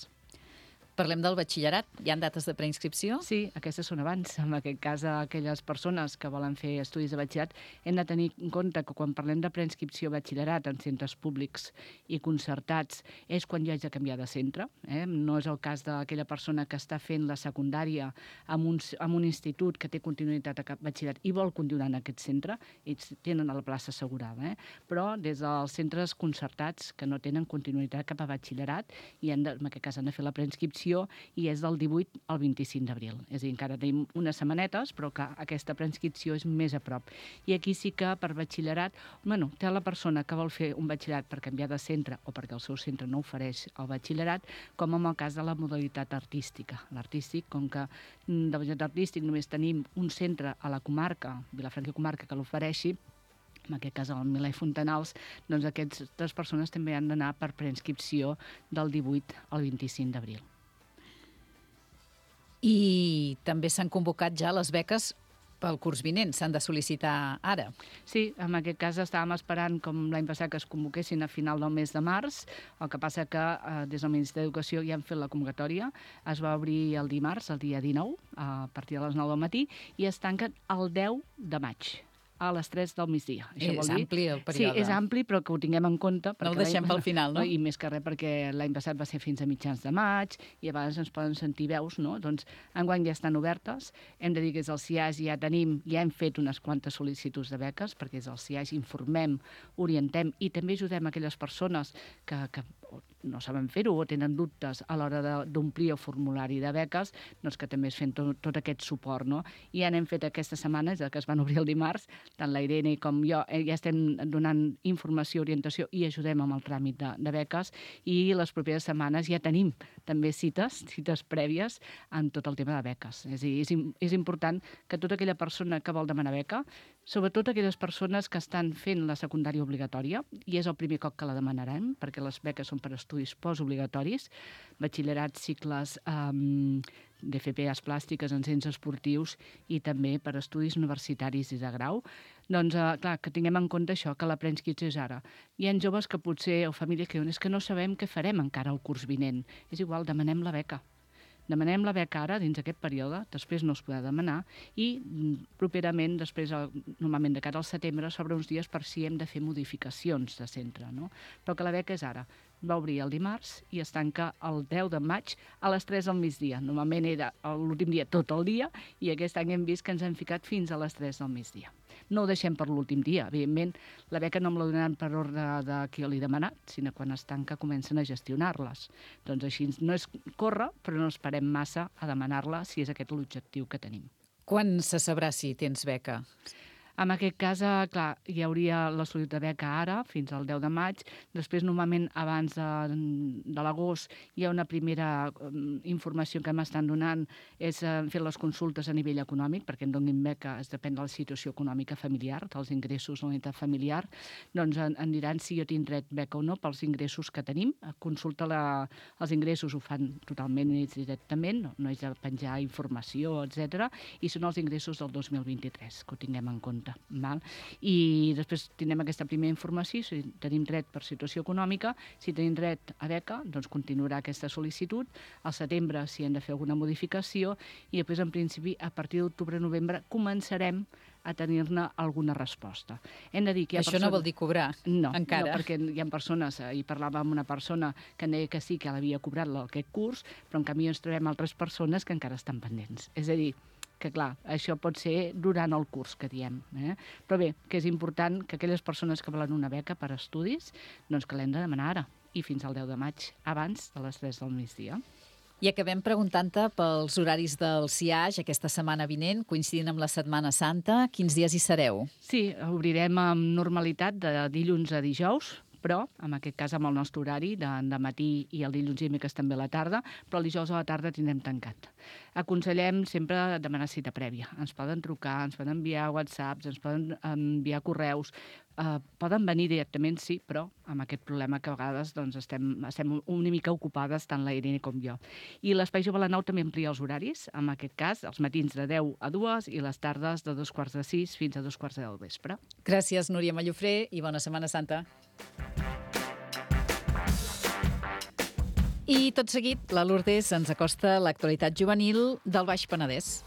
Parlem del batxillerat. Hi ha dates de preinscripció? Sí, aquestes són abans. En aquest cas, aquelles persones que volen fer estudis de batxillerat hem de tenir en compte que quan parlem de preinscripció a batxillerat en centres públics i concertats és quan ja haig de canviar de centre. Eh? No és el cas d'aquella persona que està fent la secundària en un, en un institut que té continuïtat a batxillerat i vol continuar en aquest centre, ells tenen la plaça assegurada. Eh? Però des dels centres concertats que no tenen continuïtat cap a batxillerat i han de, en aquest cas han de fer la preinscripció i és del divuit al vint-i-cinc d'abril. És a dir, encara tenim unes setmanetes, però que aquesta preinscripció és més a prop. I aquí sí que per batxillerat, bueno, té la persona que vol fer un batxillerat per canviar de centre o perquè el seu centre no ofereix el batxillerat, com en el cas de la modalitat artística. L'artístic, com que de batxillerat artístic només tenim un centre a la comarca, Vilafranca Comarca, que l'ofereixi, en aquest cas el Milà i Fontanals, doncs aquestes persones també han d'anar per preinscripció del divuit al vint-i-cinc d'abril. I també s'han convocat ja les beques pel curs vinent, s'han de sol·licitar ara. Sí, en aquest cas estàvem esperant, com l'any passat, que es convoquessin a final del mes de març, el que passa que eh, des del Ministeri d'Educació ja han fet la convocatòria, es va obrir el dimarts, el dia dinou, a partir de les nou del matí, i es tanquen el deu de maig. A les tres del migdia. Això és vol dir... ampli el període. Sí, és ampli, però que ho tinguem en compte. No ho deixem pel final, no? I més que res perquè l'any passat va ser fins a mitjans de maig i a vegades ens poden sentir veus, no? Doncs enguany ja estan obertes. Hem de dir que des del C I A S ja tenim, ja hem fet unes quantes sol·licituds de beques, perquè des del C I A S informem, orientem i també ajudem aquelles persones que, que no saben fer-ho o tenen dubtes a l'hora d'omplir el formulari de beques, doncs que també es fem tot, tot aquest suport, no? I ja n'hem fet aquesta setmana, des que es van obrir el dimarts, tant la Irene com jo eh, ja estem donant informació, orientació i ajudem amb el tràmit de, de beques i les properes setmanes ja tenim també cites, cites prèvies en tot el tema de beques. És a dir, és, és important que tota aquella persona que vol demanar beca, sobretot aquelles persones que estan fent la secundària obligatòria, i és el primer cop que la demanarem, perquè les beques són per estudis postobligatoris, batxillerat, cicles... Eh, d'F P As plàstiques en centres esportius i també per estudis universitaris i de grau. Doncs, eh, clar, que tinguem en compte això, que la preinscripció és ara. Hi ha joves que potser, o famílies que diuen, és que no sabem què farem encara el curs vinent. És igual, demanem la beca. Demanem la beca ara, dins aquest període, després no es podrà demanar, i properament, després, normalment de cara al setembre, s'obre uns dies per si hem de fer modificacions de centre, no? Però que la beca és ara. Va obrir el dimarts i es tanca el deu de maig a les tres del migdia. Normalment era l'últim dia tot el dia i aquest any hem vist que ens hem ficat fins a les tres del migdia. No ho deixem per l'últim dia. Evidentment, la beca no me la donaran per ordre de qui l'he demanat, sinó quan es tanca comencen a gestionar-les. Doncs així no és córrer, però no esperem massa a demanar-la si és aquest l'objectiu que tenim. Quan se sabrà si tens beca? En aquest cas, clar, hi hauria la sol·licitud de beca ara, fins al deu de maig. Després, normalment, abans de, de l'agost, hi ha una primera um, informació que m'estan donant, és uh, fer les consultes a nivell econòmic, perquè em donin beca, es depèn de la situació econòmica familiar, dels ingressos de la unitat familiar. Doncs en, en diran si jo tinc dret beca o no pels ingressos que tenim. Consulta la, els ingressos ho fan totalment ells directament, no, no és de penjar informació, etcètera, i són els ingressos del dos mil vint-i-tres, que ho tinguem en compte. Val? I després tindrem aquesta primera informació, si tenim dret per situació econòmica, si tenim dret a beca, doncs continuarà aquesta sol·licitud, al setembre si hem de fer alguna modificació i després en principi a partir d'octubre-novembre començarem a tenir-ne alguna resposta. Hem de dir que hi ha Això persones... no vol dir cobrar, no, encara. No, perquè hi ha persones, i parlàvem amb una persona que deia que sí, que l'havia cobrat aquest curs, però en canvi ens trobem altres persones que encara estan pendents. És a dir, que clar, això pot ser durant el curs que diem. Eh? Però bé, que és important que aquelles persones que volen una beca per estudis, doncs que l'hem de demanar ara, i fins al deu de maig, abans de les tres del migdia. I acabem preguntant-te pels horaris del C I A G aquesta setmana vinent, coincidint amb la Setmana Santa. Quins dies hi sereu? Sí, obrirem amb normalitat de dilluns a dijous, però, en aquest cas, amb el nostre horari, de, de matí i el dilluns i dimecres també a la tarda, però el dijous a la tarda tindrem tancat. Aconsellem sempre demanar cita prèvia. Ens poden trucar, ens poden enviar whatsapps, ens poden enviar correus, eh, poden venir directament, sí, però amb aquest problema que a vegades doncs, estem, estem una mica ocupades, tant la Irene com jo. I l'Espai Jove a la Nau també amplia els horaris, en aquest cas, els matins de deu a dues i les tardes de dos quarts de sis fins a dos quarts de deu del vespre. Gràcies, Núria Mallofré, i bona Setmana Santa. I tot seguit, la Lourdes ens acosta l'actualitat juvenil del Baix Penedès.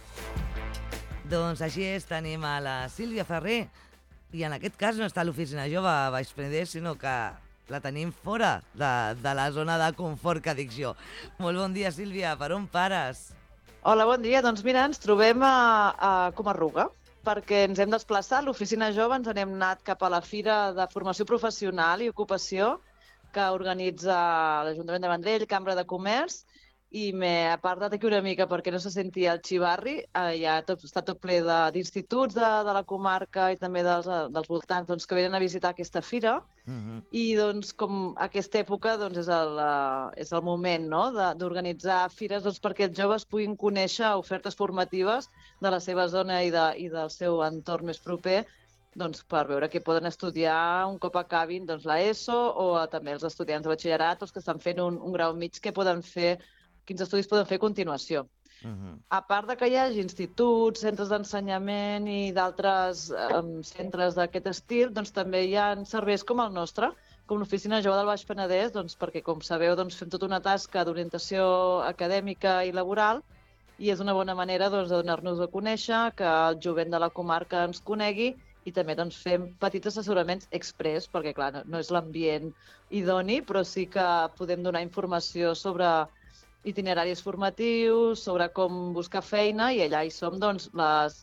Doncs així és, tenim a la Sílvia Ferrer, i en aquest cas no està a l'oficina jove a Baix Penedès, sinó que la tenim fora de, de la zona de confort que dic jo. Molt bon dia, Sílvia, per on pares? Hola, bon dia. Doncs mira, ens trobem a, a Comarruga, perquè ens hem desplaçat. A l'oficina jove ens n'hem anat cap a la Fira de Formació Professional i Ocupació que organitza l'Ajuntament de Vendrell, Cambra de Comerç, i m'he apartat aquí una mica perquè no se sentia el xivarri. Eh, ja tot, està tot ple d'instituts de, de la comarca i també dels, dels voltants doncs, que venen a visitar aquesta fira. Uh-huh. I doncs, com aquesta època doncs, és, el, és el moment no? d'organitzar fires doncs, perquè els joves puguin conèixer ofertes formatives de la seva zona i, de, i del seu entorn més proper, doncs, per veure què poden estudiar un cop acabin doncs, l'ESO o també els estudiants de batxillerat, els que estan fent un, un grau mig, què poden fer, quins estudis poden fer a continuació. Uh-huh. A part de que hi hagi instituts, centres d'ensenyament i d'altres um, centres d'aquest estil, doncs també hi ha serveis com el nostre, com l'Oficina Jove del Baix Penedès, doncs, perquè, com sabeu, doncs, fem tota una tasca d'orientació acadèmica i laboral i és una bona manera doncs, de donar-nos a conèixer, que el jovent de la comarca ens conegui i també doncs, fem petits assessoraments express, perquè clar, no, no és l'ambient idoni, però sí que podem donar informació sobre itineraris formatius, sobre com buscar feina, i allà hi som doncs, les,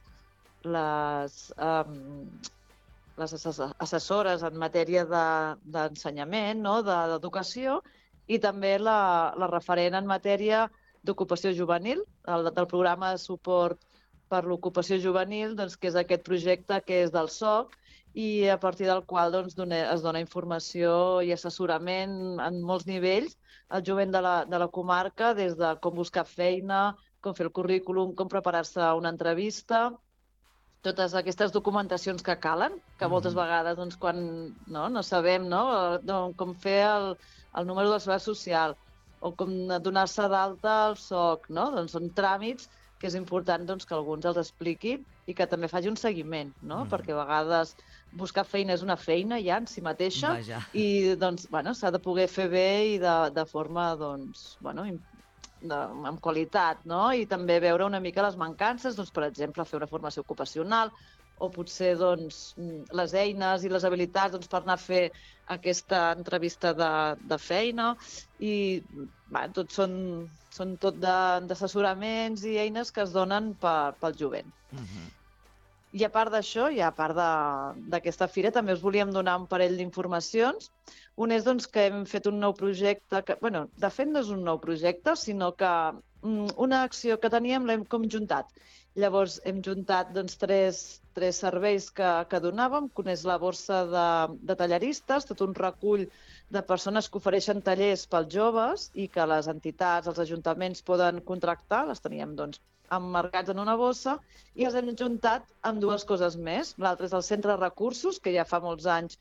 les, um, les assessores en matèria d'ensenyament, de, no? d'educació, i també la, la referent en matèria d'ocupació juvenil, el, del programa de suport per l'ocupació juvenil, doncs, que és aquest projecte que és del S O C i a partir del qual doncs, dona, es dona informació i assessorament en molts nivells al jovent de la, de la comarca, des de com buscar feina, com fer el currículum, com preparar-se a una entrevista, totes aquestes documentacions que calen, que moltes vegades doncs, quan no, no sabem no, com fer el, el número de la seguretat social, o com donar-se d'alta al S O C, no? Doncs són tràmits que és important doncs, que alguns els expliqui i que també faci un seguiment, no? Mm. Perquè a vegades buscar feina és una feina ja en si mateixa. Vaja. I doncs, bueno, s'ha de poder fer bé i de, de forma, doncs, bueno, de, amb qualitat, no? I també veure una mica les mancances, doncs, per exemple, fer una formació ocupacional o potser doncs, les eines i les habilitats doncs, per anar a fer aquesta entrevista de, de feina. I bé, tot són, són tot d'assessoraments i eines que es donen per, pel jovent. Uh-huh. I a part d'això, i a part d'aquesta fira, també us volíem donar un parell d'informacions. Un és doncs, que hem fet un nou projecte, que, bueno, de fet no és un nou projecte, sinó que mm, una acció que teníem l'hem com juntat. Llavors hem juntat doncs, tres, tres serveis que, que donàvem, que un és la borsa de, de tallaristes, tot un recull de persones que ofereixen tallers pels joves i que les entitats, els ajuntaments poden contractar, les teníem doncs, emmarcats en una bossa, i els hem juntat amb dues coses més. L'altre és el Centre de Recursos, que ja fa molts anys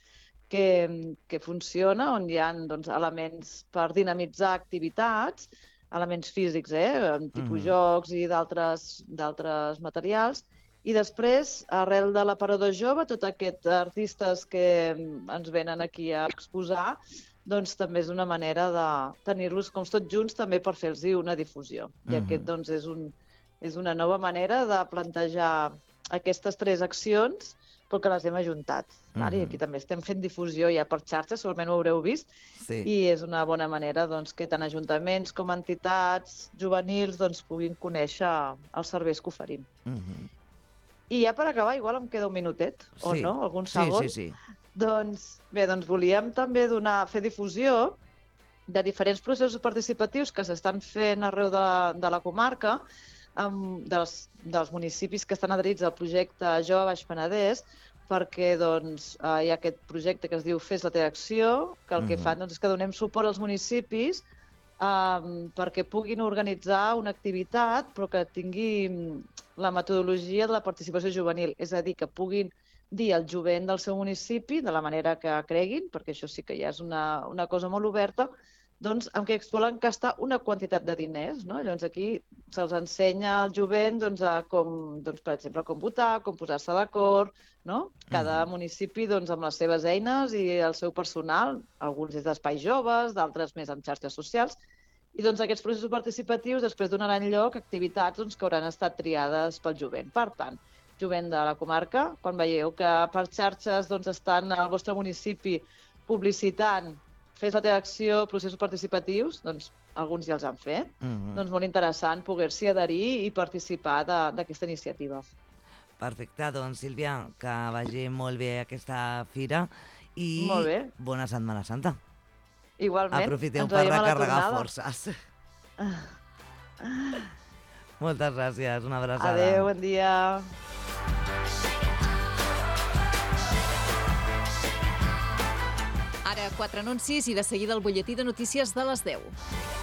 que, que funciona, on hi ha doncs, elements per dinamitzar activitats, elements físics, eh? tipus mm. jocs i d'altres materials. I després, arrel de l'aparador jove, tots aquests artistes que ens venen aquí a exposar, doncs també és una manera de tenir-los com tots junts també per fer-los una difusió. I mm-hmm. aquest doncs, és un És una nova manera de plantejar aquestes tres accions, però que les hem ajuntat. Mm-hmm. I aquí també estem fent difusió ja per xarxes, segurament ho haureu vist, sí. I és una bona manera doncs, que tant ajuntaments com entitats juvenils doncs, puguin conèixer els serveis que oferim. Mm-hmm. I ja per acabar, igual em queda un minutet, sí. o no? Algun segon? Sí, sí, sí. Doncs bé, doncs volíem també donar, fer difusió de diferents processos participatius que s'estan fent arreu de, de la comarca, Um, dels, dels municipis que estan adherits al projecte Jove Baix Penedès, perquè doncs, uh, hi ha aquest projecte que es diu Fes la teva acció, que el mm-hmm. que fan doncs, és que donem suport als municipis um, perquè puguin organitzar una activitat però que tingui la metodologia de la participació juvenil, és a dir, que puguin dir al jovent del seu municipi, de la manera que creguin, perquè això sí que ja és una, una cosa molt oberta, doncs, amb què es volen gastar una quantitat de diners. No? Llavors aquí se'ls ensenya al jovent doncs, a com, doncs, per exemple, com votar, com posar-se d'acord, no? Cada mm. municipi doncs, amb les seves eines i el seu personal, alguns és d'espais joves, d'altres més amb xarxes socials, i doncs, aquests processos participatius després donaran lloc a activitats doncs, que hauran estat triades pel jovent. Per tant, jovent de la comarca, quan veieu que per xarxes doncs, estan al vostre municipi publicitant Fes la teva acció, processos participatius, doncs alguns ja els han fet. Mm-hmm. Doncs molt interessant poder-s'hi adherir i participar d'aquesta iniciativa. Perfecte, doncs Sílvia, que vagi molt bé aquesta fira i molt bé. Bona Setmana Santa. Igualment. Aprofitem per recarregar forces. Moltes gràcies, una abraçada. Adéu, bon dia. Ara, quatre anuncis i de seguida el butlletí de notícies de les deu.